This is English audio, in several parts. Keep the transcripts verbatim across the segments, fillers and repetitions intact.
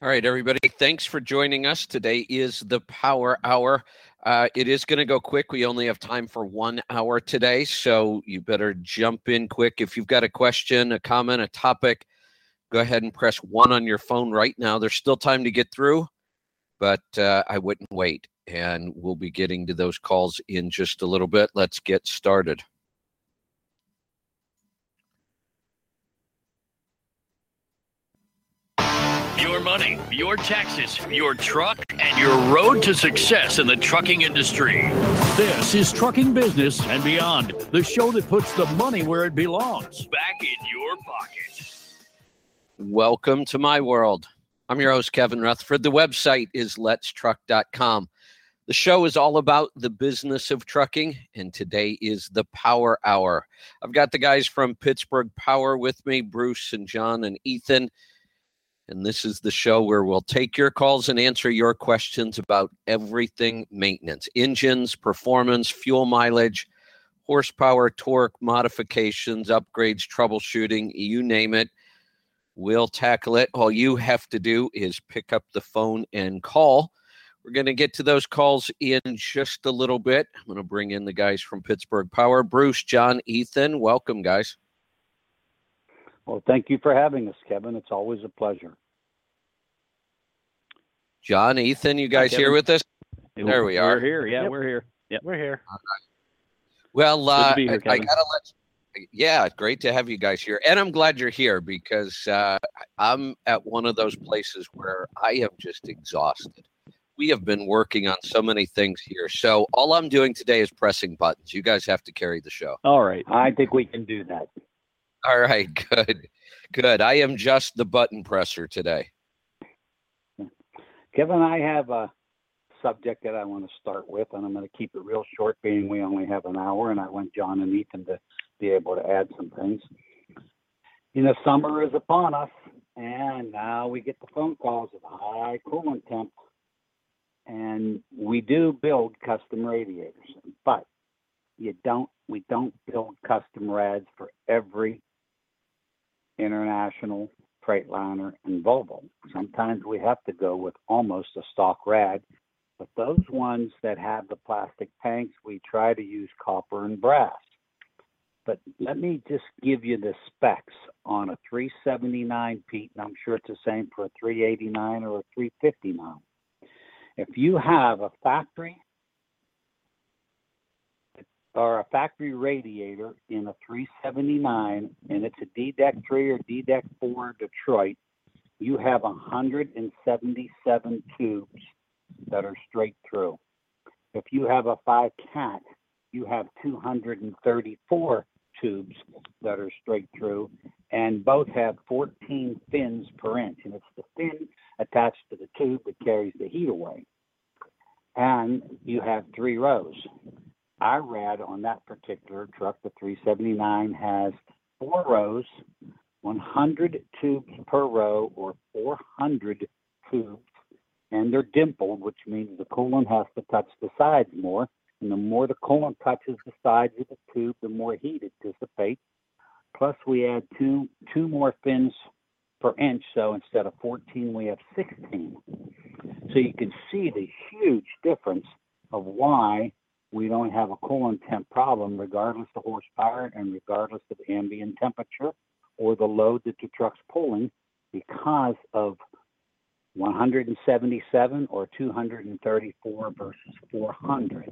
All right, everybody, thanks for joining us. Today is the Power Hour. Uh, it is going to go quick. We only have time for one hour today, so you better jump in quick. If you've got a question, a comment, a topic, go ahead and press one on your phone right now. There's still time to get through, but uh, I wouldn't wait, and we'll be getting to those calls in just a little bit. Let's get started. Your money, your taxes, your truck, and your road to success in the trucking industry. This is Trucking Business and Beyond, the show that puts the money where it belongs, back in your pocket. Welcome to my world. I'm your host, Kevin Rutherford. The website is lets truck dot com. The show is all about the business of trucking, and today is the Power Hour. I've got the guys from Pittsburgh Power with me, Bruce and John and Ethan. And this is the show where we'll take your calls and answer your questions about everything maintenance, engines, performance, fuel mileage, horsepower, torque, modifications, upgrades, troubleshooting, you name it. We'll tackle it. All you have to do is pick up the phone and call. We're going to get to those calls in just a little bit. I'm going to bring in the guys from Pittsburgh Power. Bruce, John, Ethan, welcome, guys. Well, thank you for having us, Kevin. It's always a pleasure. John, Ethan, you guys Hi, here with us? There we are. We're here. Yeah, Yep. we're here. Yep. We're here. Well, Good uh, to be here, I, I Kevin. gotta let. Yeah, great to have you guys here, and I'm glad you're here because uh, I'm at one of those places where I am just exhausted. We have been working on so many things here, so all I'm doing today is pressing buttons. You guys have to carry the show. All right. I think we can do that. All right, good, good. I am just the button presser today. Kevin, I have a subject that I want to start with, and I'm going to keep it real short, being we only have an hour, and I want John and Ethan to be able to add some things. You know, summer is upon us, and now we get the phone calls of high coolant temp, and we do build custom radiators, but you don't. We don't build custom rads for every International, Freightliner, and Volvo. Sometimes we have to go with almost a stock rad, but those ones that have the plastic tanks, we try to use copper and brass. But let me just give you the specs on a three seventy-nine, Pete, and I'm sure it's the same for a three eighty-nine or a three fifty-nine. If you have a factory or a factory radiator in a three seventy-nine, and it's a D DEC three or D DEC four Detroit, you have one hundred seventy-seven tubes that are straight through. If you have a five cat, you have two hundred thirty-four tubes that are straight through, and both have fourteen fins per inch, and it's the fin attached to the tube that carries the heat away. And you have three rows. Our rad on that particular truck, the three seventy-nine, has four rows, one hundred tubes per row, or four hundred tubes, and they're dimpled, which means the coolant has to touch the sides more, and the more the coolant touches the sides of the tube, the more heat it dissipates. Plus, we add two two more fins per inch, so instead of fourteen, we have sixteen. So you can see the huge difference of why we don't have a coolant temp problem, regardless of horsepower and regardless of ambient temperature or the load that the truck's pulling, because of one hundred seventy-seven or two hundred thirty-four versus four hundred.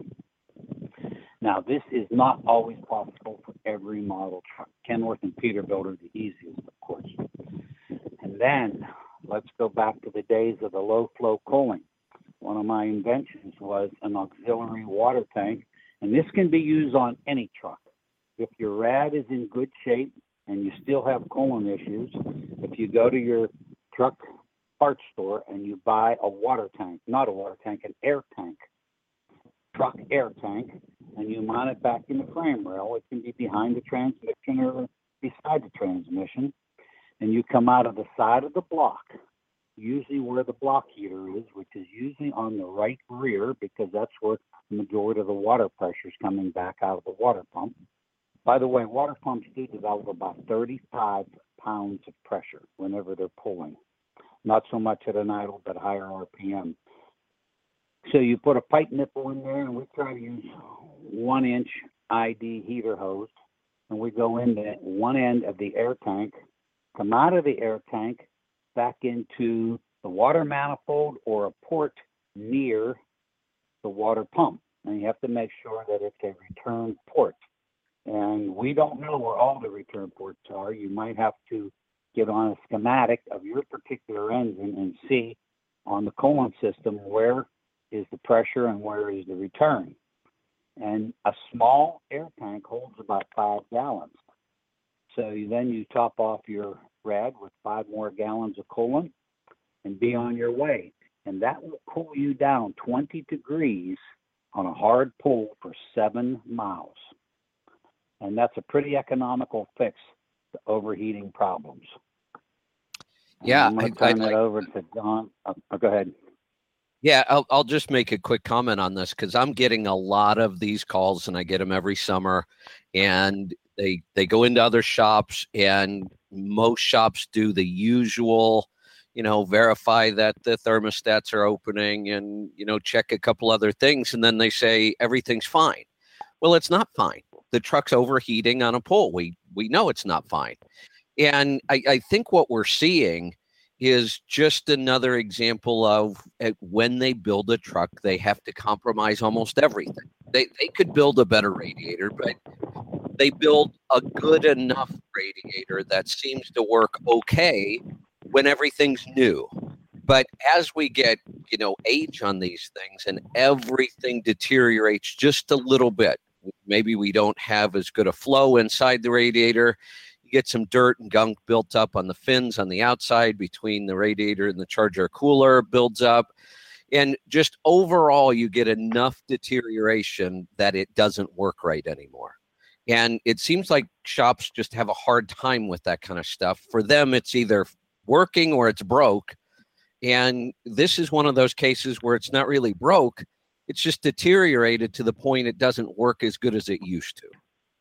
Now, this is not always possible for every model truck. Kenworth and Peterbilt are the easiest, of course. And then let's go back to the days of the low-flow cooling. One of my inventions was an auxiliary water tank, and this can be used on any truck. If your rad is in good shape and you still have coolant issues, if you go to your truck parts store and you buy a water tank, not a water tank, an air tank, truck air tank, and you mount it back in the frame rail, it can be behind the transmission or beside the transmission, and you come out of the side of the block, usually where the block heater is, which is usually on the right rear, because that's where the majority of the water pressure is coming back out of the water pump. By the way, water pumps do develop about thirty-five pounds of pressure whenever they're pulling. not so much at an idle, but higher R P M. So you put a pipe nipple in there, and we try to use one inch I D heater hose, and we go into one end of the air tank, come out of the air tank, back into the water manifold or a port near the water pump. And you have to make sure that it's a return port. And we don't know where all the return ports are. You might have to get on a schematic of your particular engine and see on the coolant system where is the pressure and where is the return. And a small air tank holds about five gallons. So you, then you top off your red with five more gallons of coolant and be on your way. And that will cool you down twenty degrees on a hard pull for seven miles. And that's a pretty economical fix to overheating problems. Yeah. And I'm going to turn I, I, it over to John. Oh, go ahead. Yeah, I'll, I'll just make a quick comment on this because I'm getting a lot of these calls, and I get them every summer. And they they go into other shops, and most shops do the usual, you know, verify that the thermostats are opening and, you know, check a couple other things. And then they say everything's fine. Well, it's not fine. The truck's overheating on a pull. We we know it's not fine. And I, I think what we're seeing is just another example of uh, when they build a truck, they have to compromise almost everything. They they could build a better radiator, but they build a good enough radiator that seems to work okay when everything's new. But as we get, you know, age on these things and everything deteriorates just a little bit, maybe we don't have as good a flow inside the radiator. Get some dirt and gunk built up on the fins on the outside between the radiator and the charger cooler builds up. And just overall, you get enough deterioration that it doesn't work right anymore. And it seems like shops just have a hard time with that kind of stuff. For them, it's either working or it's broke. And this is one of those cases where it's not really broke. It's just deteriorated to the point it doesn't work as good as it used to.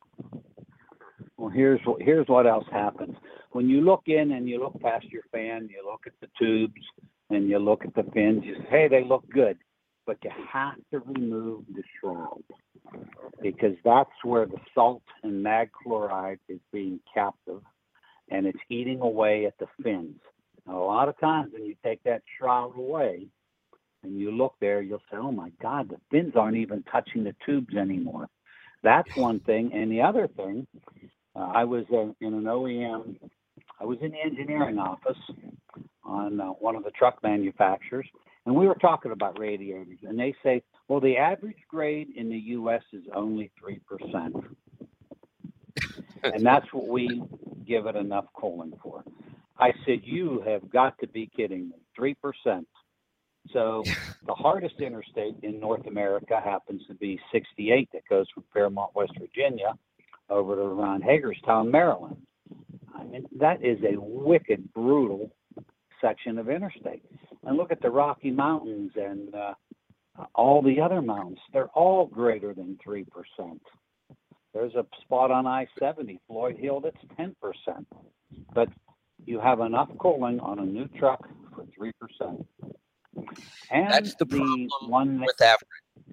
Well, here's what here's what else happens. When you look in and you look past your fan, you look at the tubes and you look at the fins, you say, hey, they look good. But you have to remove the shroud because that's where the salt and mag chloride is being captive and it's eating away at the fins. Now, a lot of times when you take that shroud away and you look there, you'll say, oh, my God, the fins aren't even touching the tubes anymore. That's one thing. And the other thing, Uh, I was uh, in an O E M, I was in the engineering office on uh, one of the truck manufacturers, and we were talking about radiators, and they say, well, the average grade in the U S is only three percent. And that's what we give it enough cooling for. I said, you have got to be kidding me, three percent. So the hardest interstate in North America happens to be sixty-eight that goes from Fairmont, West Virginia, over to around Hagerstown, Maryland. I mean, that is a wicked, brutal section of interstate. And look at the Rocky Mountains and uh, all the other mountains. They're all greater than three percent. There's a spot on I seventy, Floyd Hill, that's ten percent. But you have enough cooling on a new truck for three percent. And that's the, the problem one that, with average.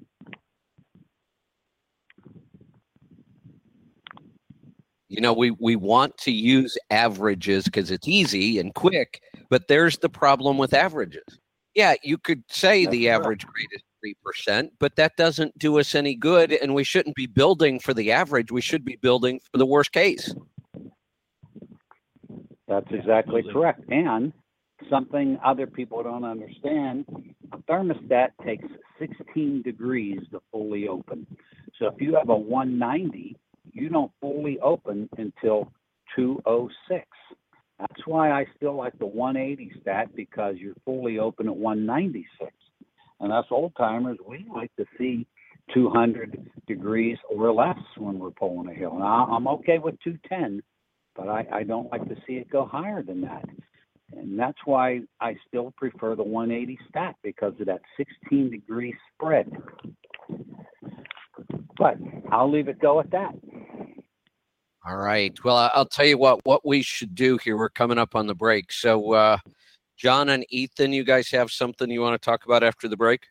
You know, we, we want to use averages because it's easy and quick, but there's the problem with averages. Yeah, you could say That's the correct. Average grade is three percent, but that doesn't do us any good, and we shouldn't be building for the average. We should be building for the worst case. That's exactly correct. And something other people don't understand, a thermostat takes sixteen degrees to fully open. So if you have a one ninety, you don't fully open until two oh six. That's why I still like the one eighty stat, because you're fully open at one ninety-six. And us old timers, we like to see two hundred degrees or less when we're pulling a hill. Now, I'm okay with two ten, but I, I don't like to see it go higher than that. And that's why I still prefer the one eighty stat, because of that sixteen degree spread. But I'll leave it go at that. All right. Well, I'll tell you what, what we should do here. We're coming up on the break. So, uh, John and Ethan, you guys have something you want to talk about after the break?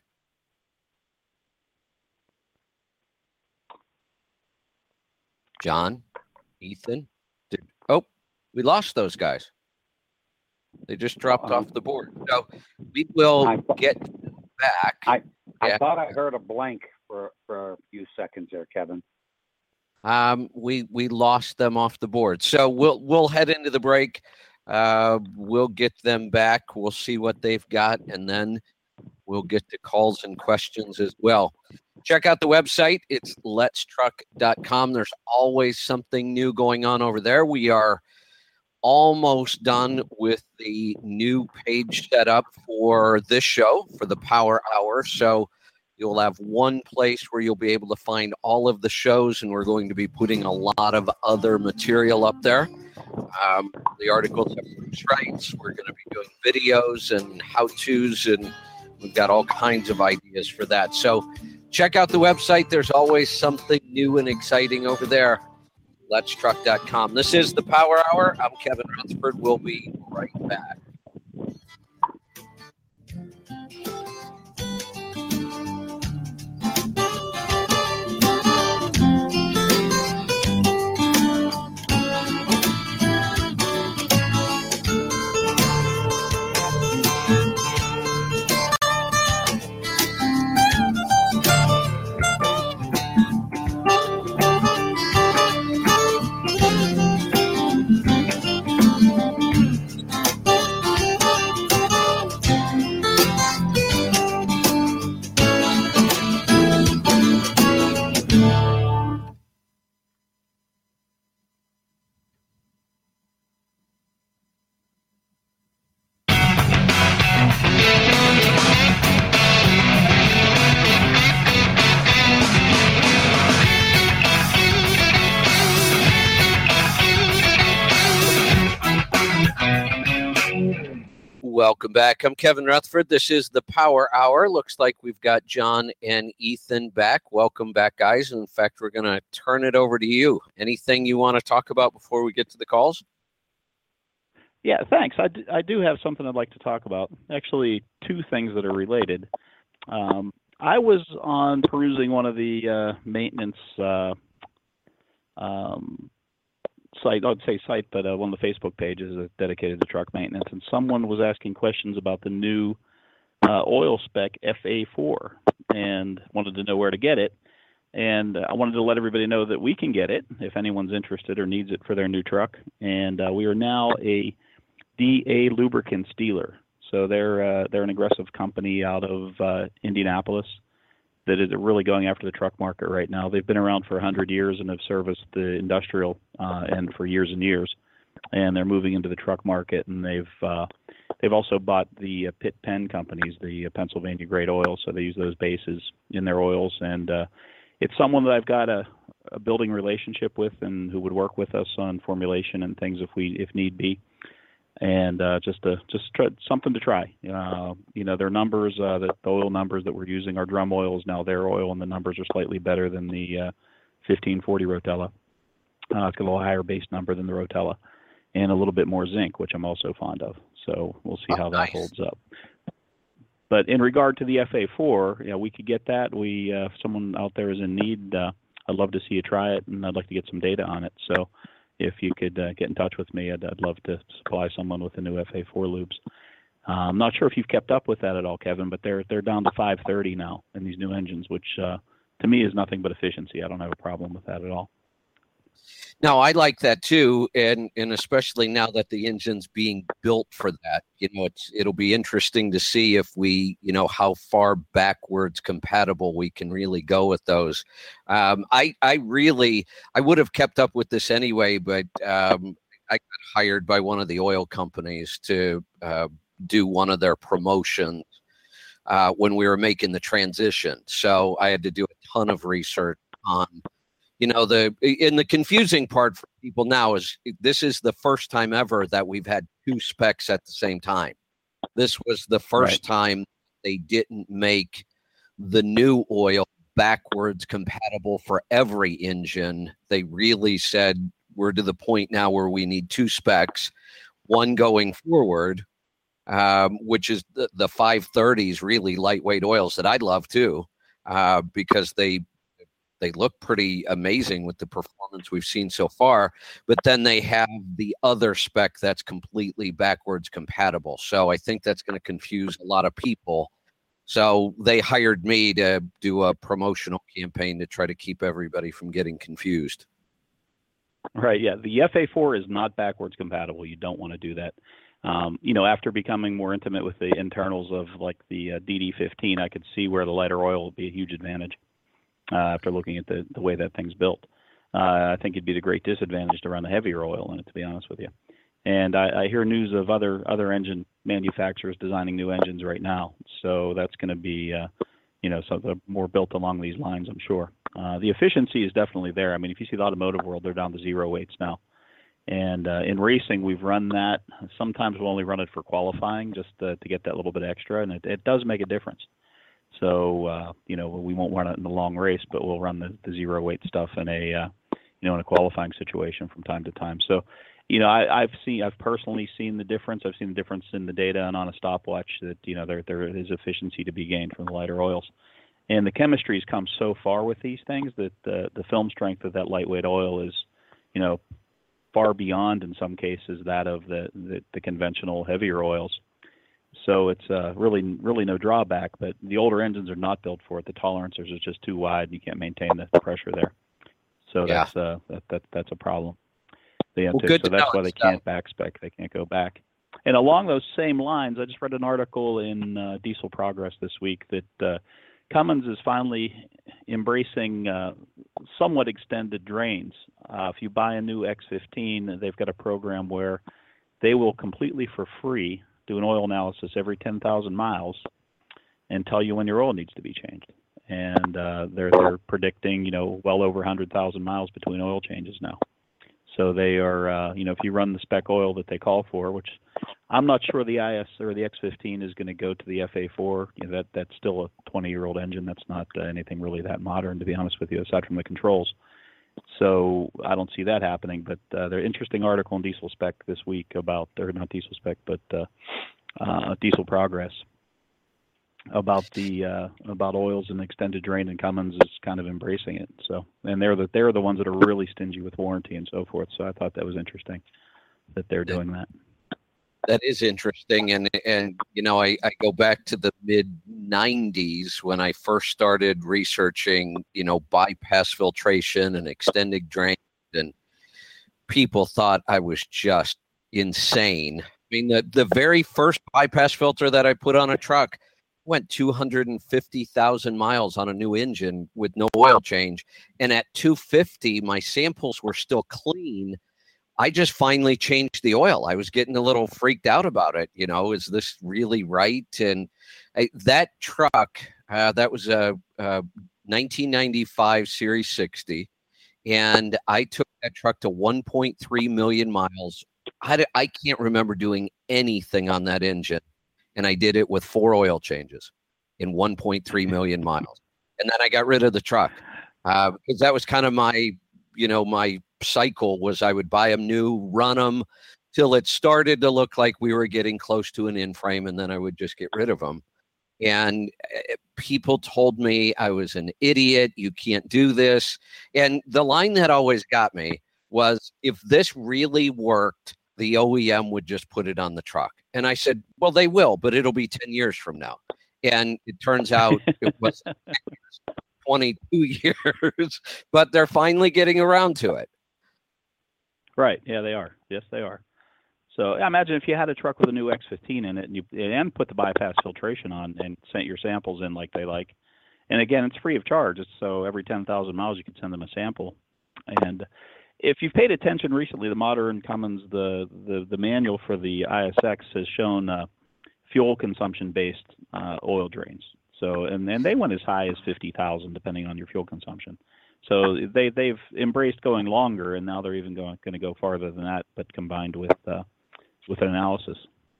John, Ethan, did, oh, we lost those guys. They just dropped off the board. So we will I, get back. I, I yeah. thought I heard a blank for, for a few seconds there, Kevin. Um, we we lost them off the board. So we'll we'll head into the break. Uh, we'll get them back. We'll see what they've got, and then we'll get to calls and questions as well. Check out the website. It's lets truck dot com. There's always something new going on over there. We are almost done with the new page set up for this show, for the Power Hour. So you'll have one place where you'll be able to find all of the shows, and we're going to be putting a lot of other material up there. Um, the articles have Bruce Wrights. We're going to be doing videos and how-tos, and we've got all kinds of ideas for that. So check out the website. There's always something new and exciting over there. lets truck dot com. This is the Power Hour. I'm Kevin Rutherford. We'll be right back. Welcome back. I'm Kevin Rutherford. This is the Power Hour. Looks like we've got John and Ethan back. Welcome back, guys. In fact, we're going to turn it over to you. Anything you want to talk about before we get to the calls? Yeah, thanks. I do, I do have something I'd like to talk about. Actually, two things that are related. Um, I was on perusing one of the uh, maintenance uh, um, site, I'd say site, but uh, one of the Facebook pages is dedicated to truck maintenance, and someone was asking questions about the new uh, oil spec F A four and wanted to know where to get it. And I wanted to let everybody know that we can get it if anyone's interested or needs it for their new truck. And uh, we are now a D A Lubricants dealer. So they're uh, they're an aggressive company out of uh, Indianapolis that is really going after the truck market right now. They've been around for one hundred years and have serviced the industrial uh, end for years and years. And they're moving into the truck market, and they've uh, they've also bought the uh, Pitt Penn companies, the uh, Pennsylvania grade oil. So they use those bases in their oils, and uh, it's someone that I've got a, a building relationship with, and who would work with us on formulation and things if we if need be. And uh, just to, just try, something to try. Uh, you know, their numbers, uh, the, the oil numbers that we're using, our drum oil is now their oil, and the numbers are slightly better than the uh, fifteen forty Rotella. Uh, it's got a little higher base number than the Rotella, and a little bit more zinc, which I'm also fond of. So we'll see oh, how nice. that holds up. But in regard to the F A four, yeah, we could get that. We, uh, if someone out there is in need, uh, I'd love to see you try it, and I'd like to get some data on it. So if you could uh, get in touch with me, I'd, I'd love to supply someone with the new F A four lubes. Uh, I'm not sure if you've kept up with that at all, Kevin, but they're they're down to five thirty now in these new engines, which uh, to me is nothing but efficiency. I don't have a problem with that at all. No, I like that too, and and especially now that the engine's being built for that. You know, it's it'll be interesting to see if we, you know, how far backwards compatible we can really go with those. Um, I I really I would have kept up with this anyway, but um, I got hired by one of the oil companies to uh, do one of their promotions uh, when we were making the transition. So I had to do a ton of research on. You know, the in the confusing part for people now is this is the first time ever that we've had two specs at the same time. This was the first right. time they didn't make the new oil backwards compatible for every engine. They really said we're to the point now where we need two specs, one going forward um, which is the, the five thirties, really lightweight oils that I love too, uh, because they they look pretty amazing with the performance we've seen so far. But then they have the other spec that's completely backwards compatible. So I think that's going to confuse a lot of people. So they hired me to do a promotional campaign to try to keep everybody from getting confused. Right. Yeah. The F A four is not backwards compatible. You don't want to do that. Um, you know, after becoming more intimate with the internals of like the uh, D D fifteen, I could see where the lighter oil would be a huge advantage uh, after looking at the, the way that thing's built. Uh, I think it'd be the great disadvantage to run the heavier oil in it, to be honest with you. And I, I hear news of other other engine manufacturers designing new engines right now. So that's going to be, uh, you know, something more built along these lines, I'm sure. Uh, the efficiency is definitely there. I mean, if you see the automotive world, they're down to zero weights now. And uh, in racing, we've run that. Sometimes we'll only run it for qualifying just to, to get that little bit extra, and it, it does make a difference. So, uh, you know, we won't run it in the long race, but we'll run the, the zero weight stuff in a, uh, you know, in a qualifying situation from time to time. So, you know, I, I've seen, I've personally seen the difference. I've seen the difference in the data and on a stopwatch that, you know, there there is efficiency to be gained from the lighter oils. And the chemistry's come so far with these things that the the film strength of that lightweight oil is, you know, far beyond in some cases that of the the, the conventional heavier oils. So it's uh, really really no drawback. But the older engines are not built for it. The tolerances are just too wide, and you can't maintain the, the pressure there. So yeah. that's uh, that, that that's a problem. They have well, to, good so to that's know. why they can't back spec. They can't go back. And along those same lines, I just read an article in uh, Diesel Progress this week that uh, Cummins is finally embracing uh, somewhat extended drains. Uh, if you buy a new X fifteen, they've got a program where they will completely for free do an oil analysis every ten thousand miles and tell you when your oil needs to be changed. And uh, they're they're predicting, you know, well over one hundred thousand miles between oil changes now. So they are, uh, you know, if you run the spec oil that they call for, which I'm not sure the I S or the X fifteen is going to go to the F A four. You know, that that's still a twenty-year-old engine. That's not uh, anything really that modern, to be honest with you, aside from the controls. So I don't see that happening. But uh, there's an interesting article in Diesel Spec this week about, or not Diesel Spec, but uh, uh, Diesel Progress about the uh, about oils and extended drain, and Cummins is kind of embracing it. So, and they're the they're the ones that are really stingy with warranty and so forth. So I thought that was interesting that they're doing that. That is interesting, and and you know, I, I go back to the mid nineties when I first started researching, you know, bypass filtration and extended drain, and people thought I was just insane. I mean, the the very first bypass filter that I put on a truck went two hundred fifty thousand miles on a new engine with no oil change. And at two fifty, my samples were still clean. I just finally changed the oil. I was getting a little freaked out about it. You know, is this really right? And I, that truck, uh, that was a, a nineteen ninety-five Series sixty. And I took that truck to one point three million miles. I, I can't remember doing anything on that engine. And I did it with four oil changes in one point three million miles. And then I got rid of the truck uh, because that was kind of my, you know, my cycle was I would buy them new, run them till it started to look like we were getting close to an in-frame, and then I would just get rid of them. And people told me I was an idiot. You can't do this. And the line that always got me was, if this really worked, the O E M would just put it on the truck. And I said, well, they will, but it'll be ten years from now. And it turns out it was twenty-two years, but they're finally getting around to it. Right. Yeah, they are. Yes, they are. So I imagine if you had a truck with a new X fifteen in it and you and put the bypass filtration on and sent your samples in like they like. And again, it's free of charge. It's so every ten thousand miles you can send them a sample. And if you've paid attention recently, the modern Cummins, the, the, the manual for the I S X has shown uh, fuel consumption-based uh, oil drains. So, and then they went as high as fifty thousand, depending on your fuel consumption. So they, they've embraced going longer, and now they're even going, going to go farther than that, but combined with uh, with an analysis.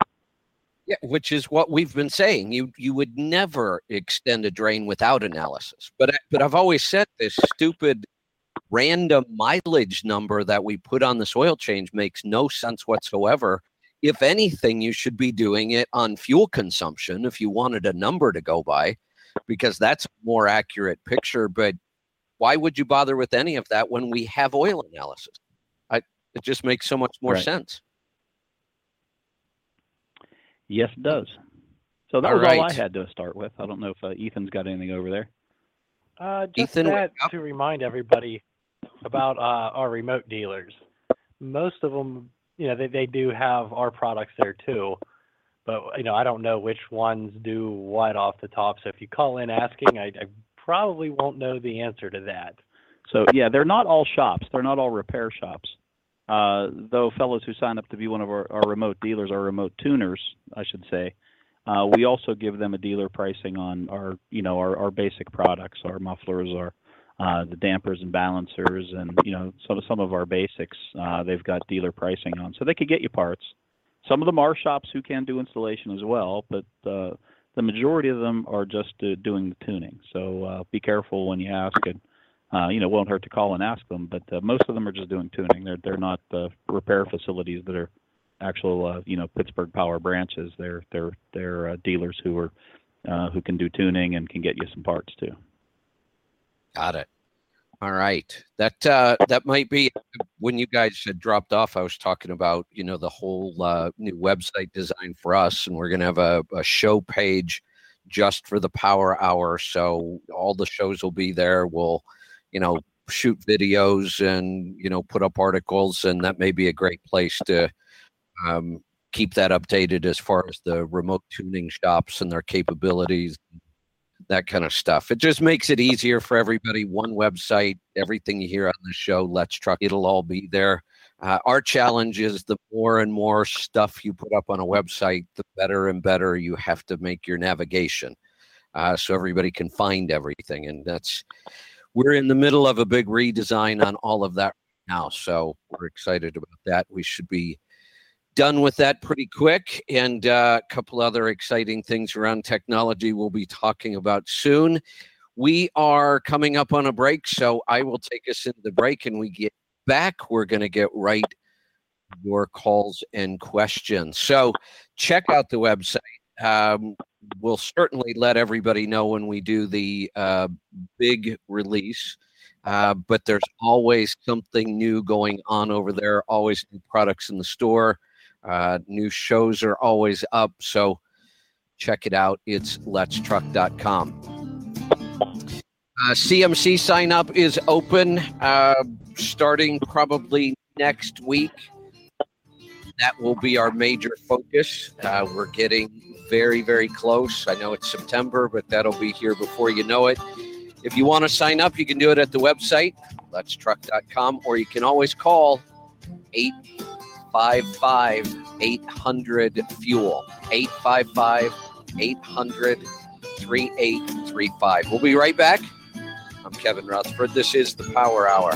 Yeah, which is what we've been saying. You you would never extend a drain without analysis. But but I've always said this stupid random mileage number that we put on this oil change makes no sense whatsoever. if anything, you should be doing it on fuel consumption if you wanted a number to go by, because that's a more accurate picture. But why would you bother with any of that when we have oil analysis? I, it just makes so much more Right. sense. Yes, it does. So that All was all I right. had to start with. I don't know if uh, Ethan's got anything over there. Uh, just Ethan, that yep. to remind everybody about uh, our remote dealers. Most of them, you know, they, they do have our products there too, but you know, I don't know which ones do what off the top. So if you call in asking, I, I probably won't know the answer to that. So yeah, they're not all shops. They're not all repair shops. Uh, though fellows who sign up to be one of our, our remote dealers are remote tuners, I should say. Uh, we also give them a dealer pricing on our, you know, our, our basic products, our mufflers, our uh, the dampers and balancers, and you know, some some of our basics. Uh, they've got dealer pricing on, so they could get you parts. Some of them are shops who can do installation as well, but uh, the majority of them are just uh, doing the tuning. So uh, be careful when you ask it. Uh, you know, it won't hurt to call and ask them, but uh, most of them are just doing tuning. They're they're not uh, repair facilities that are actual, uh, you know, Pittsburgh Power branches. They're they're they're uh, dealers who are uh, who can do tuning and can get you some parts too. Got it. All right. That uh, that might be when you guys had dropped off. I was talking about, you know, the whole uh, new website design for us, and we're going to have a, a show page just for the Power Hour. So all the shows will be there. We'll, you know, shoot videos and, you know, put up articles, and that may be a great place to um, keep that updated as far as the remote tuning shops and their capabilities, that kind of stuff. It just makes it easier for everybody. One website, everything you hear on the show, Let's Truck, it'll all be there. Uh, our challenge is the more and more stuff you put up on a website, the better and better you have to make your navigation uh, so everybody can find everything. And that's, we're in the middle of a big redesign on all of that now. So we're excited about that. We should be done with that pretty quick, and uh, a couple other exciting things around technology we'll be talking about soon. We are coming up on a break, so I will take us into the break, and we get back, we're going to get right to your calls and questions. So check out the website. Um, we'll certainly let everybody know when we do the uh, big release, uh, but there's always something new going on over there, always new products in the store. Uh, new shows are always up, so check it out. It's lets truck dot com. Uh, C M C sign up is open uh, starting probably next week. That will be our major focus. Uh, we're getting very, very close. I know it's September, but that'll be here before you know it. If you want to sign up, you can do it at the website, lets truck dot com, or you can always call eight five five, eight hundred, fuel, eight five five, eight hundred, three eight three five. We'll be right back. I'm Kevin Rutherford. This is the Power Hour.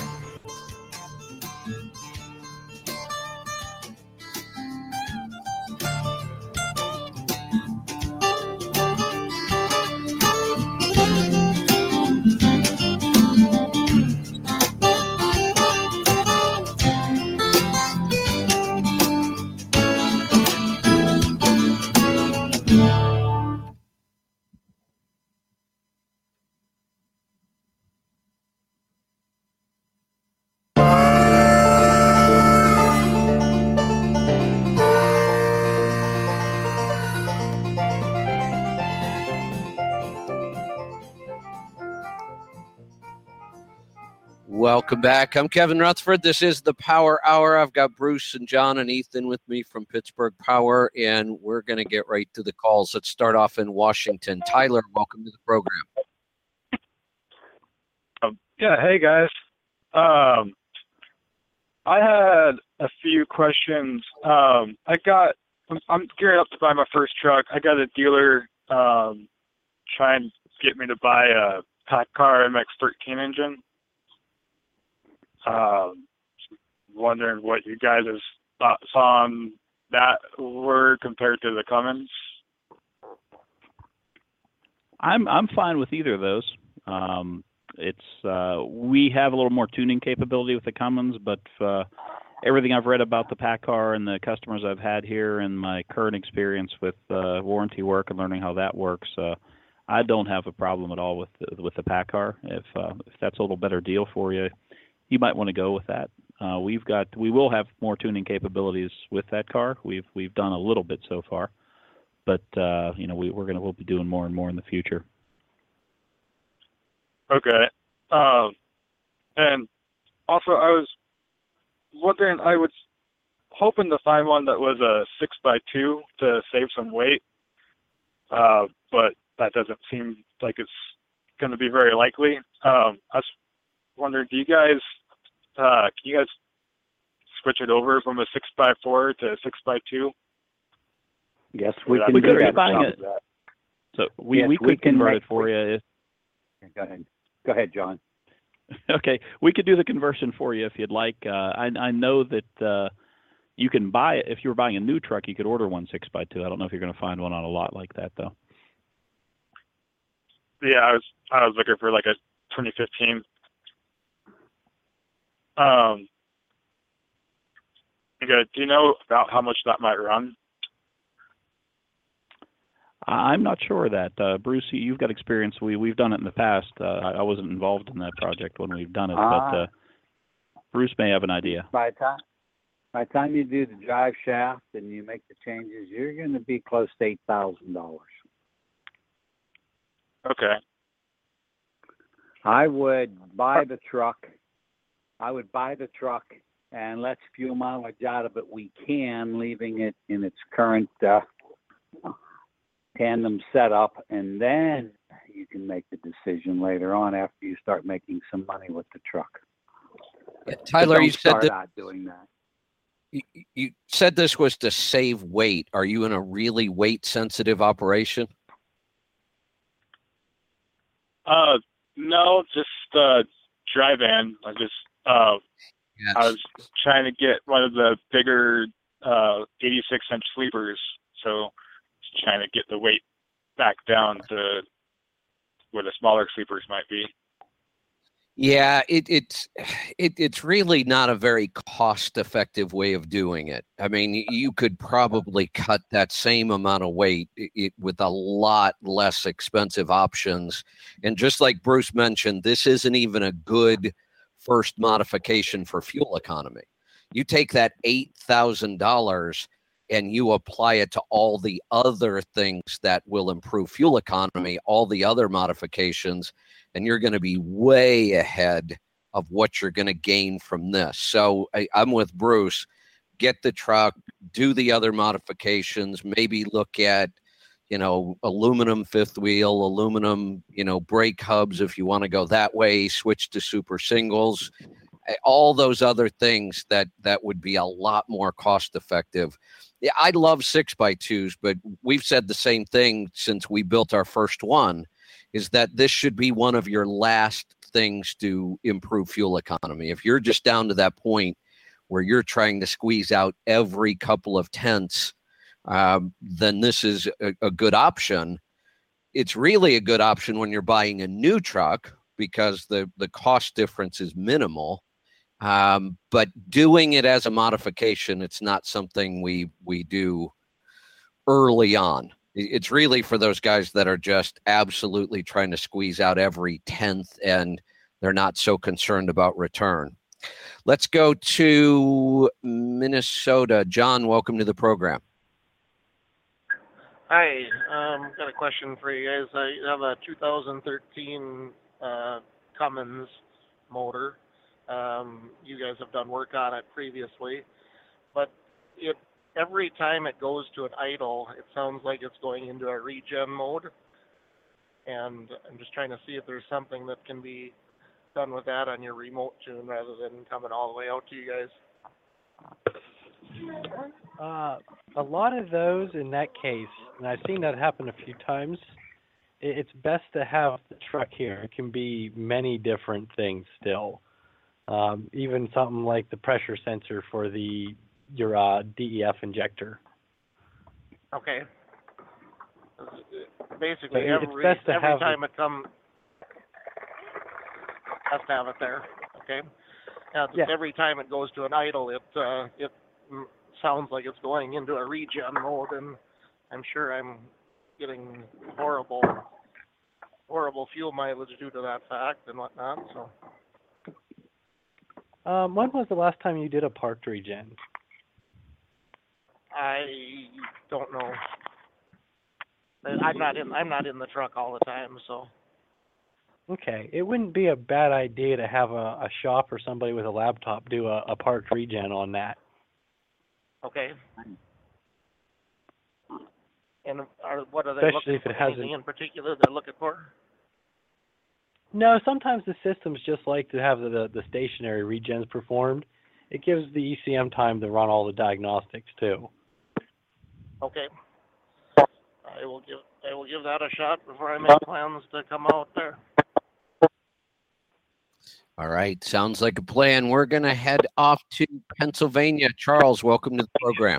Welcome back. I'm Kevin Rutherford. This is the Power Hour. I've got Bruce and John and Ethan with me from Pittsburgh Power, and we're going to get right to the calls. Let's start off in Washington. Tyler, welcome to the program. Um, yeah, hey guys. Um, I had a few questions. Um, I got, I'm, I'm gearing up to buy my first truck. I got a dealer um, trying to get me to buy a PACCAR M X thirteen engine. Um, wondering what you guys' thoughts on that were compared to the Cummins. I'm I'm fine with either of those. Um, it's uh, we have a little more tuning capability with the Cummins, but uh, everything I've read about the PACCAR and the customers I've had here and my current experience with uh, warranty work and learning how that works, uh, I don't have a problem at all with the, with the PACCAR. If uh, if that's a little better deal for you, you might want to go with that. Uh, we've got we will have more tuning capabilities with that car. We've we've done a little bit so far, but uh, you know we, we're gonna we'll be doing more and more in the future. Okay. Um, and also, I was wondering, I was hoping to find one that was a six by two to save some weight, uh, but that doesn't seem like it's going to be very likely. Um, I was wondering, do you guys, uh, can you guys switch it over from a six by four to a six by two? Yes, we Or can We do could that. be buying Some it. of that. So we, Yes, we we could can convert make- it for you. If, Go ahead. Go ahead, John. okay, we could do the conversion for you if you'd like. Uh, I, I know that uh, you can buy it. If you were buying a new truck, you could order one six by two. I don't know if you're going to find one on a lot like that, though. Yeah, I was I was looking for like a twenty fifteen. Um, okay, do you know about how much that might run? I'm not sure of that. Uh, Bruce, you- you've got experience. We, we've done it in the past. Uh, I I wasn't involved in that project when we've done it, but Ah. uh, Bruce may have an idea. By the time, by the time you do the drive shaft and you make the changes, you're going to be close to eight thousand dollars. Okay. I would buy the truck. I would buy the truck and let's fuel mileage out of it. We can, leaving it in its current uh, tandem setup, and then you can make the decision later on after you start making some money with the truck. Yeah, But Tyler, don't you said start that out doing that. you, you said this was to save weight. Are you in a really weight sensitive operation? Uh, no, just uh, dry van. I just uh, Yes. I was trying to get one of the bigger uh, eighty-six inch sleepers, so just trying to get the weight back down to where the smaller sleepers might be. Yeah, it, it's it, it's really not a very cost-effective way of doing it. I mean, y- you could probably cut that same amount of weight i- it, with a lot less expensive options. And just like Bruce mentioned, this isn't even a good first modification for fuel economy. You take that eight thousand dollars and you apply it to all the other things that will improve fuel economy, all the other modifications, and you're going to be way ahead of what you're going to gain from this. So I, I'm with Bruce. Get the truck, do the other modifications, maybe look at, you know, aluminum fifth wheel, aluminum, you know, brake hubs if you want to go that way, switch to super singles, eh, all those other things that that would be a lot more cost effective. Yeah, I love six by twos, but we've said the same thing since we built our first one, is that this should be one of your last things to improve fuel economy. If you're just down to that point where you're trying to squeeze out every couple of tenths, um, then this is a, a good option. It's really a good option when you're buying a new truck because the, the cost difference is minimal. Um, but doing it as a modification, it's not something we we do early on. It's really for those guys that are just absolutely trying to squeeze out every tenth and they're not so concerned about return. Let's go to Minnesota. John, welcome to the program. Hi, um, got a question for you guys. I have a two thousand thirteen uh, Cummins motor. Um, you guys have done work on it previously, but it every time it goes to an idle, it sounds like it's going into a regen mode. And I'm just trying to see if there's something that can be done with that on your remote tune rather than coming all the way out to you guys. Uh, a lot of those in that case, and I've seen that happen a few times, i- it's best to have the truck here. It can be many different things still. Um, even something like the pressure sensor for the your uh, D E F injector. Okay. Basically, But it's every best to every have time it comes, has to have it there. Okay. Uh, Yeah. Every time it goes to an idle, it uh, it mm, sounds like it's going into a regen mode, and I'm sure I'm getting horrible, horrible fuel mileage due to that fact and whatnot. So Um, when was the last time you did a parked regen? I don't know. I- I'm not in. I'm not in the truck all the time, so. Okay, it wouldn't be a bad idea to have a, a shop or somebody with a laptop do a, a parked regen on that. Okay. And are, what are they Especially looking if it for? Anything hasn't- in particular they're looking for? No, sometimes the systems just like to have the, the stationary regens performed. It gives the E C M time to run all the diagnostics too. Okay. I will give I will give that a shot before I make plans to come out there. All right. Sounds like a plan. We're going to head off to Pennsylvania. Charles, welcome to the program.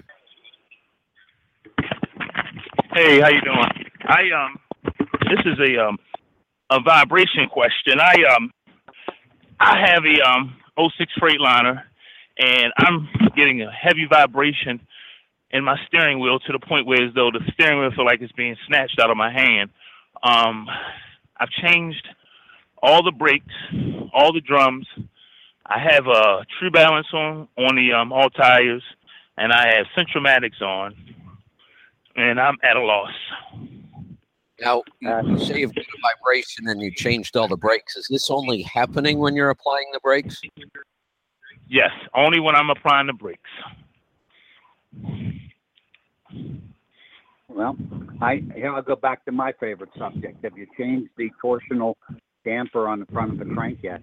Hey, how you doing? I um, this is a um, a vibration question. I um, I have a um oh six Freightliner, and I'm getting a heavy vibration in my steering wheel to the point where as though the steering wheel feel like it's being snatched out of my hand. Um, I've changed all the brakes, all the drums. I have a True Balance on on the um all tires, and I have Centromatics on. And I'm at a loss. Now, you say you've got a vibration and you changed all the brakes. Is this only happening when you're applying the brakes? Yes, only when I'm applying the brakes. Well, I here I'll go back to my favorite subject. Have you changed the torsional damper on the front of the crank yet?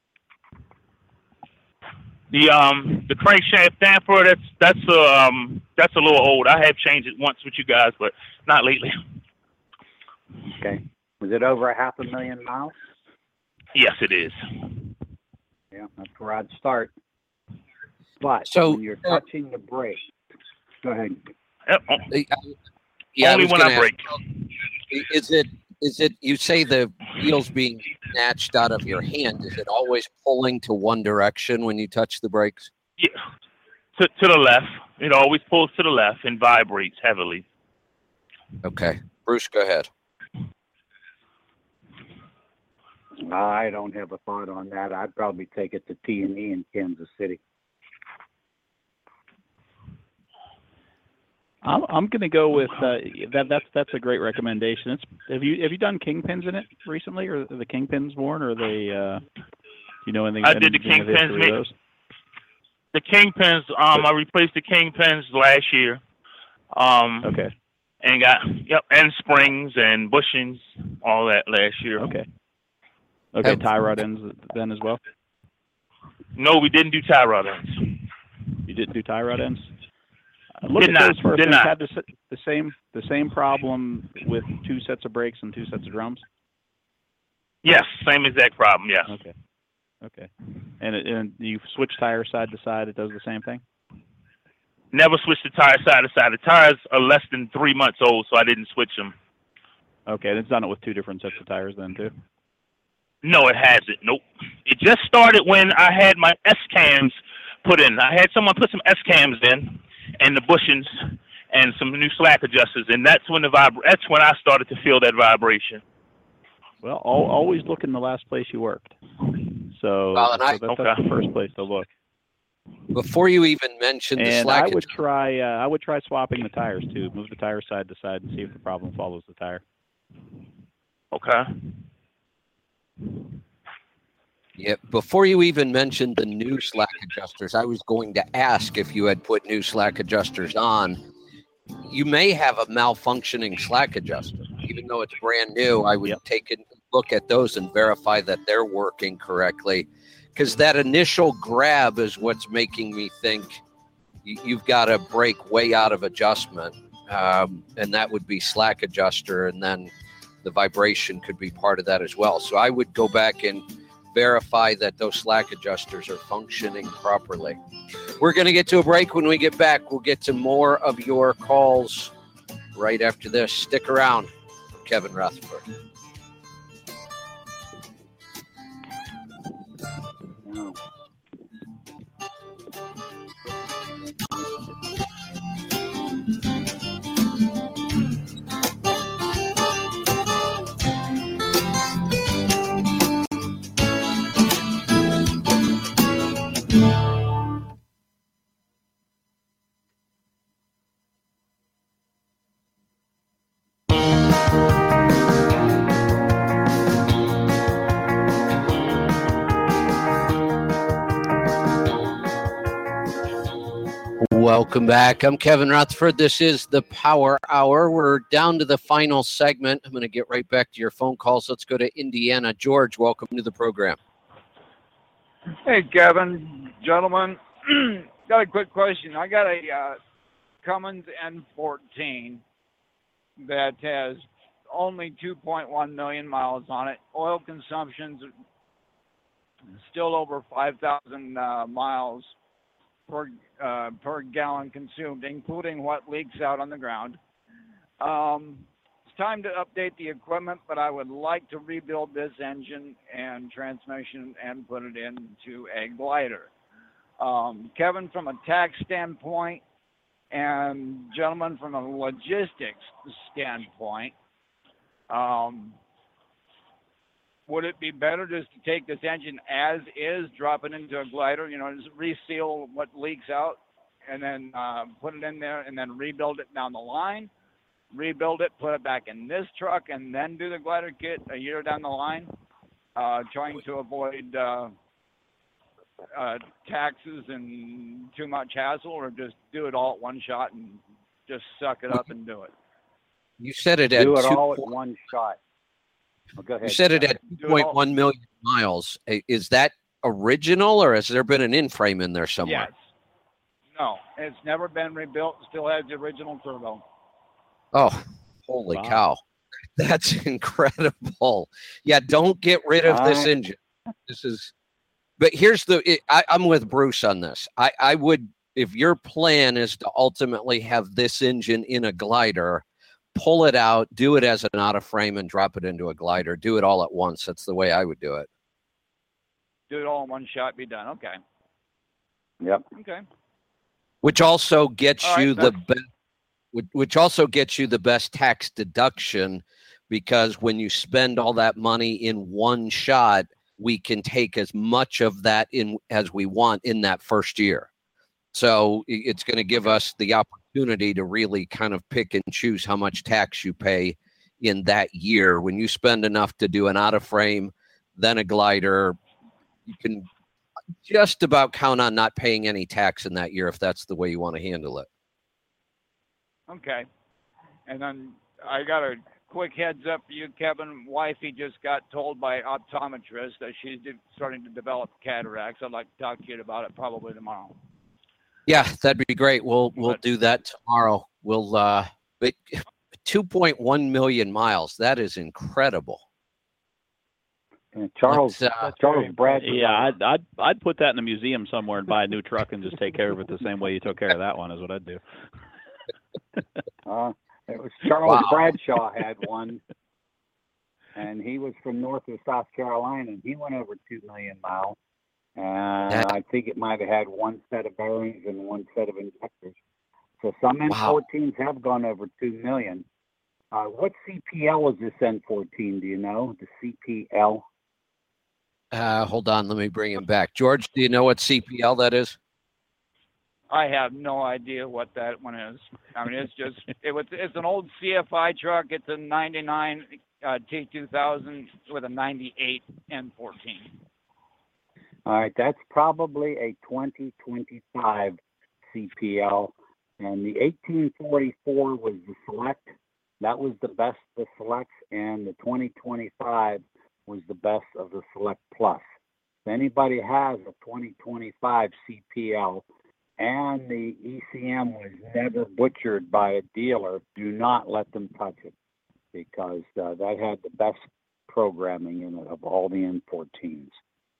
The um the crankshaft damper, that's that's uh, um that's a little old. I have changed it once with you guys, but not lately. Okay. Was it over a half a million miles? Yes, it is. Yeah, that's where I'd start. But So, when you're uh, touching the brake, go ahead. Yep. Uh, Yeah, only was when gonna I ask, brake. Is it, is it, you say the wheel's being snatched out of your hand. Is it always pulling to one direction when you touch the brakes? Yeah. To to the left. It always pulls to the left and vibrates heavily. Okay. Bruce, go ahead. I don't have a thought on that. I'd probably take it to T and E in Kansas City. I'm I'm going to go with uh, that. That's that's a great recommendation. It's have you have you done kingpins in it recently, or the kingpins worn, or they? Uh, you know anything? I did the anything of history kingpins. of ma- those? The kingpins. Um, I replaced the kingpins last year. Um, Okay. And got yep, and springs and bushings, all that last year. Okay. Okay. Have- Tie rod ends then as well. No, we didn't do tie rod ends. You didn't do tie rod ends. Uh, look Did at not, those first. did Things not. had the, s- the same the same problem with two sets of brakes and two sets of drums. Yes, same exact problem. Yes. Okay. Okay. And it, and you switch tires side to side. It does the same thing. Never switched the tire side to side. The tires are less than three months old, so I didn't switch them. Okay. And it's done it with two different sets of tires then too. No, it hasn't. Nope. It just started when I had my S-cams put in. I had someone put some S-cams in, and the bushings, and some new slack adjusters, and that's when the vib- That's when I started to feel that vibration. Well, al always look in the last place you worked. So, Well, and so I- that, that's Okay. the first place to look. Before you even mention the And slack I would adjustment, try. Uh, I would try swapping the tires too. Move the tires side to side and see if the problem follows the tire. Okay. yeah, before you even mentioned the new slack adjusters, I was going to ask if you had put new slack adjusters on. You may have a malfunctioning slack adjuster. Even though it's brand new, I would Yep. take a look at those and verify that they're working correctly. Because that initial grab is what's making me think you, you've got to break way out of adjustment. Um, and that would be slack adjuster. And then the vibration could be part of that as well. So I would go back and verify that those slack adjusters are functioning properly. We're going to get to a break. When we get back, we'll get to more of your calls right after this. Stick around. Kevin Rutherford. Wow. Welcome back. I'm Kevin Rutherford. This is the Power Hour. We're down to the final segment. I'm going to get right back to your phone calls. Let's go to Indiana. George, welcome to the program. Hey, Kevin, gentlemen. Got a quick question. I got a uh, Cummins N fourteen that has only two point one million miles on it. Oil consumption's still over five thousand uh, miles per uh, per gallon consumed, including what leaks out on the ground. Um, it's time to update the equipment, but I would like to rebuild this engine and transmission and put it into a glider. Um, Kevin, from a tax standpoint, and gentlemen, from a logistics standpoint, um, would it be better just to take this engine as is, drop it into a glider, you know, just reseal what leaks out, and then uh, put it in there, and then rebuild it down the line, rebuild it, put it back in this truck, and then do the glider kit a year down the line, uh, trying to avoid uh, uh, taxes and too much hassle, or just do it all at one shot and just suck it up and do it? You said it at Do it two, all at one shot. Oh, go ahead. you said it at two point one million miles. Is that original, or has there been an in-frame in there somewhere? Yes. No, it's never been rebuilt. Still has the original turbo. Oh, holy Wow. cow. That's incredible. Yeah, don't get rid of this I- engine. This is, but here's the, it, I, I'm with Bruce on this. I, I would, if your plan is to ultimately have this engine in a glider, pull it out, do it as an auto frame, and drop it into a glider. Do it all at once. That's the way I would do it. Do it all in one shot, be done. Okay. Yep. Okay. Which also gets All right, you the that's- best. Which also gets you the best tax deduction, because when you spend all that money in one shot, we can take as much of that in as we want in that first year. So i- it's going to give us the opportunity to really kind of pick and choose how much tax you pay in that year. When you spend enough to do an auto frame, then a glider, you can just about count on not paying any tax in that year if that's the way you want to handle it. Okay. And then I got a quick heads up for you, Kevin. Wifey just got told by optometrist that she's de- starting to develop cataracts. I'd like to talk to you about it probably tomorrow. Yeah, that'd be great. We'll we'll But- do that tomorrow. We'll uh but two point one million miles. That is incredible. And Charles Let's, uh, Charles Bradford. Yeah, I'd, I'd I'd put that in a museum somewhere and buy a new truck and just take care of it the same way you took care of that one is what I'd do. Uh, it was Charles Wow. Bradshaw had one, and he was from north of South Carolina, and he went over two million miles. And That- I think it might have had one set of bearings and one set of injectors. So some N Wow. fourteens have gone over two million. Uh, what C P L is this N fourteen? Do you know the C P L? Uh hold on, let me bring him back. George, do you know what C P L that is? I have no idea what that one is. I mean, it's just it was it's an old C F I truck. It's a ninety-nine uh, T two thousand with a ninety-eight N fourteen. All right, that's probably a twenty twenty-five C P L. And the eighteen forty-four was the Select. That was the best of the Selects. And the twenty twenty-five was the best of the Select Plus. If anybody has a twenty twenty-five C P L and the E C M was never butchered by a dealer, do not let them touch it, because uh, that had the best programming in it of all the N fourteens.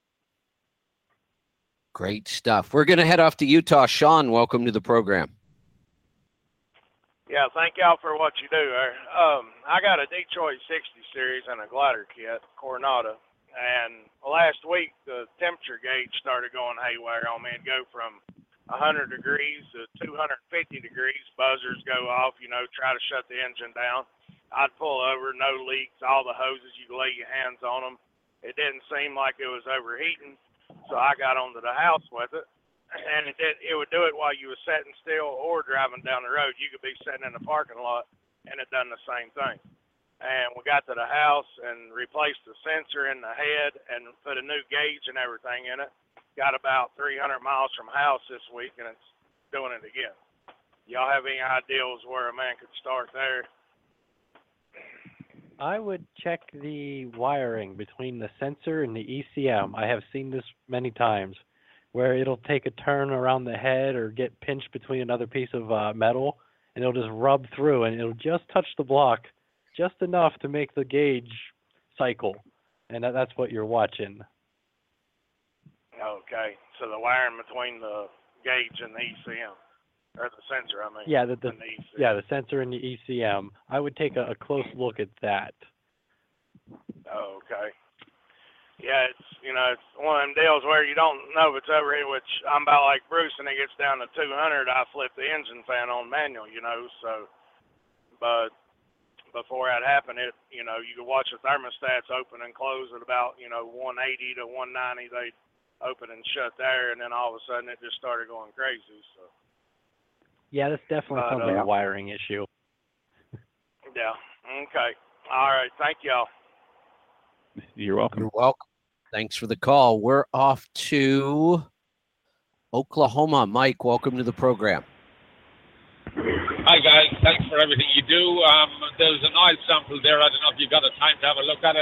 Great stuff. We're gonna head off to Utah. Sean, welcome to the program. Yeah, thank y'all for what you do there. Um, I got a Detroit sixty series and a glider kit, Coronado, and last week the temperature gauge started going haywire on me. It'd go from one hundred degrees to two hundred fifty degrees, buzzers go off, you know, try to shut the engine down. I'd pull over, no leaks, all the hoses, you could lay your hands on them. It didn't seem like it was overheating, so I got onto the house with it. And it did, it would do it while you were sitting still or driving down the road. You could be sitting in the parking lot, and it done the same thing. And we got to the house and replaced the sensor in the head and put a new gauge and everything in it. Got about three hundred miles from house this week, and it's doing it again. Y'all have any ideas where a man could start there? I would check the wiring between the sensor and the E C M. I have seen this many times, where it'll take a turn around the head or get pinched between another piece of uh, metal, and it'll just rub through, and it'll just touch the block just enough to make the gauge cycle, and that, that's what you're watching. Okay, so the wiring between the gauge and the E C M, or the sensor, I mean. Yeah, the, the and the E C M. yeah the sensor and the E C M. I would take a, a close look at that. Okay. Yeah, it's, you know, it's one of them deals where you don't know if it's overheated, which I'm about like Bruce, and it gets down to two hundred, I flip the engine fan on manual, you know, so, but before that happened, it, you know, you could watch the thermostats open and close at about, you know, one eighty to one ninety, they'd open and shut there, and then all of a sudden it just started going crazy, so. Yeah, that's definitely But, something uh, a wiring issue. Yeah, okay. All right, thank y'all. You're welcome. You're welcome. Thanks for the call. We're off to Oklahoma. Mike, welcome to the program. Hi, guys. Thanks for everything you do. Um, there's an oil sample there. I don't know if you got the time to have a look at it.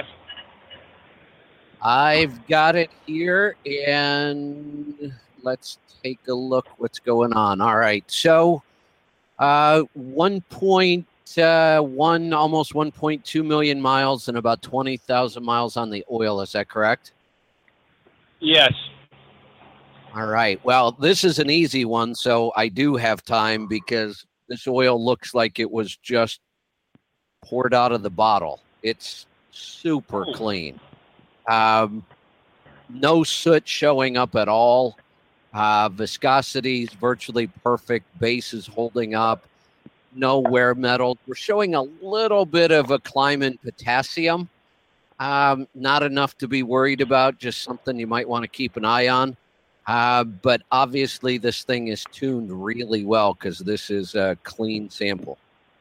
I've got it here, and let's take a look what's going on. All right. So uh, one point one, almost one point two million miles and about twenty thousand miles on the oil. Is that correct? Yes. All right. Well, this is an easy one, so I do have time because this oil looks like it was just poured out of the bottle. It's super clean. Um, no soot showing up at all. Uh, viscosity is virtually perfect. Base is holding up. No wear metal. We're showing a little bit of a climb in potassium. Um, not enough to be worried about, just something you might want to keep an eye on. Uh, but obviously this thing is tuned really well because this is a clean sample.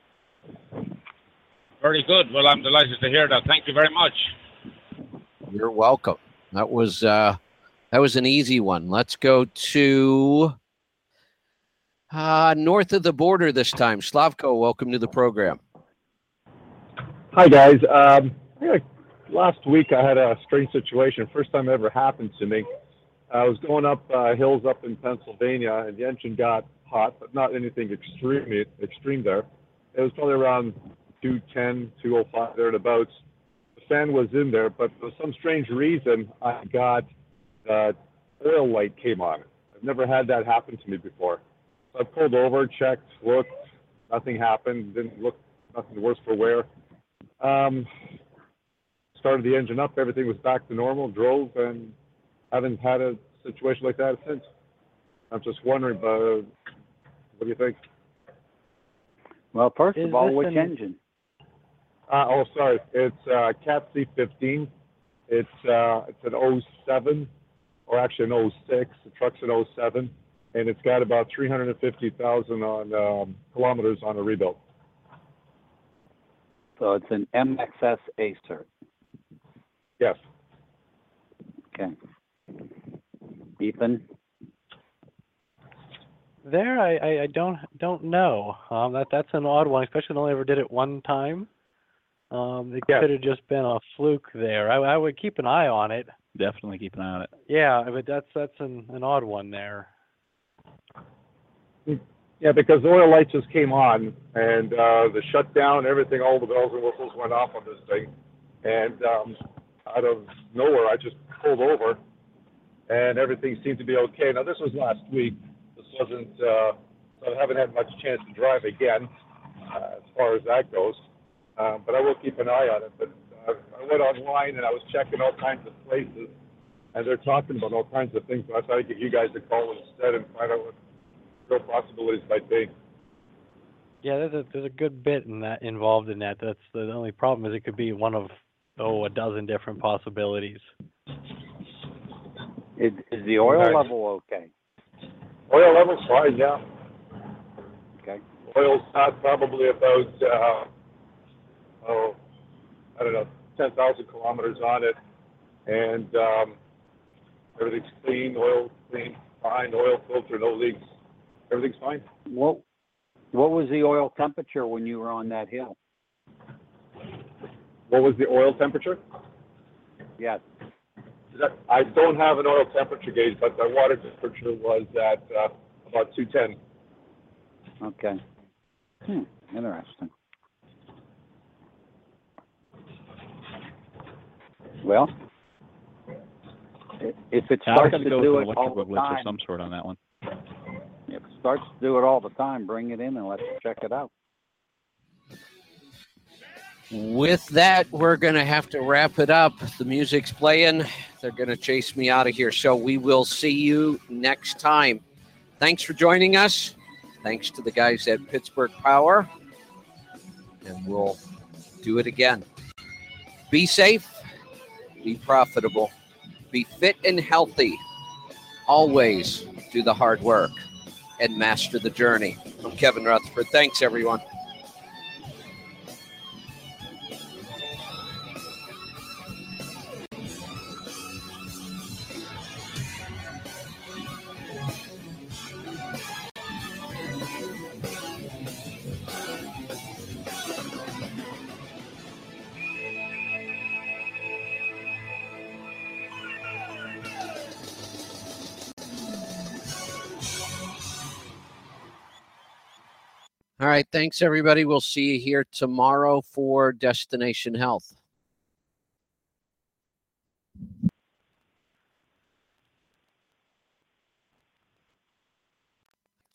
Very good. Well, I'm delighted to hear that. Thank you very much. You're welcome. That was uh, that was an easy one. Let's go to uh, north of the border this time. Slavko, welcome to the program. Hi, guys. Um, yeah, last week I had a strange situation. First time it ever happened to me. I was going up uh, hills up in Pennsylvania, and the engine got hot, but not anything extreme, extreme there. It was probably around two ten, two oh five, thereabouts. The fan was in there, but for some strange reason, I got uh, oil light came on. I've never had that happen to me before. So I pulled over, checked, looked, nothing happened, didn't look, nothing worse for wear. Um, started the engine up, everything was back to normal, drove, and haven't had a situation like that since. I'm just wondering, uh, what do you think? Well, first Is of all, this which an- engine? Uh, oh, sorry. It's uh, Cat C fifteen. It's uh, it's an oh seven, or actually an oh six. The truck's an oh seven, and it's got about three hundred fifty thousand on um, kilometers on a rebuild. So it's an M X S Acer. Yes. Okay. Ethan? There, I, I, I don't don't know. Um, that that's an odd one, especially when I only ever did it one time. Um, it Yes. could have just been a fluke there. I, I would keep an eye on it. Definitely keep an eye on it. Yeah, but that's that's an, an odd one there. Yeah, because the oil lights just came on, and uh, the shutdown, everything, all the bells and whistles went off on this thing. And um, out of nowhere, I just pulled over, and everything seemed to be okay. Now, this was last week. This wasn't, uh, so I haven't had much chance to drive again, uh, as far as that goes. Um, but I will keep an eye on it. But uh, I went online, and I was checking all kinds of places, and they're talking about all kinds of things. So I thought I'd give you guys a call instead and find out what, real possibilities might be. Yeah, there's a there's a good bit in that involved in that. That's the only problem is it could be one of oh a dozen different possibilities. Is, is the oil level okay? Oil level's fine, yeah. Okay. Oil's at probably about, uh, oh, I don't know, ten thousand kilometers on it. And um, everything's clean, oil clean, fine, oil filter, no leaks. Everything's fine. What What was the oil temperature when you were on that hill? What was the oil temperature? Yes. I don't have an oil temperature gauge, but the water temperature was at uh, about two ten. Okay. Hmm. Interesting. Well, if it Yeah, starts I got to to go do with it an all electrical the glitch of time, some sort on that one. if it starts to do it all the time, bring it in and let's check it out. With that, we're going to have to wrap it up. The music's playing. They're going to chase me out of here. So we will see you next time. Thanks for joining us. Thanks to the guys at Pittsburgh Power. And we'll do it again. Be safe. Be profitable. Be fit and healthy. Always do the hard work and master the journey. I'm Kevin Rutherford. Thanks, everyone. All right. Thanks, everybody. We'll see you here tomorrow for Destination Health.